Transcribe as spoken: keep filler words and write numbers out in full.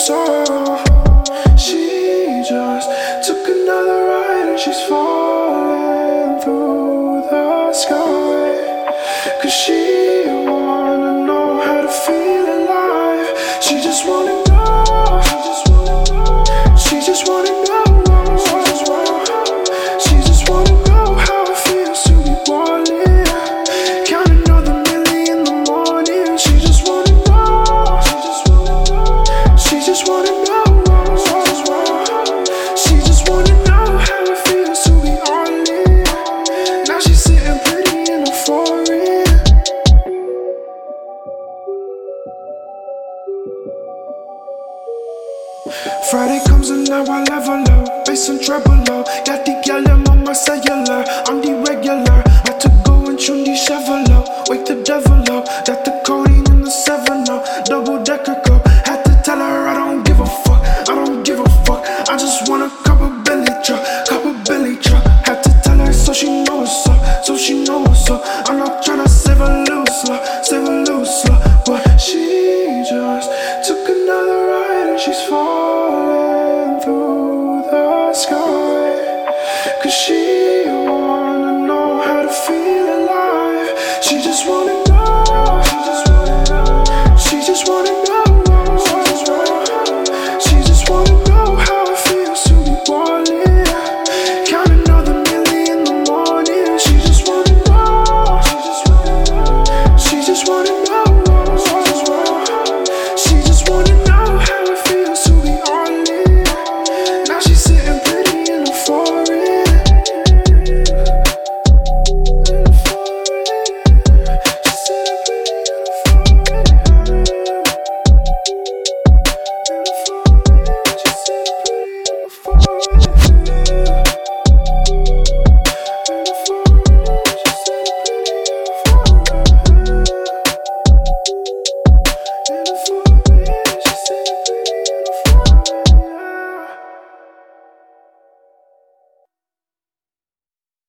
soul. She just took another ride and she's falling through the sky. Cause she wanna know how to feel alive. She just wanna know. She just wanna know. She just wanna know how it feels to be ballin'. Counting all the milli in the morning. She just wanna know. She just wanna know. She just wanna know how it feels to be all in. Now she's sitting pretty in a foreign. Friday comes and now I level up, bass and treble up. Got the gal on my cellular, I'm the regular. Had to go and tune the shovel up, wake the devil up. Got the codeine in the seven up, double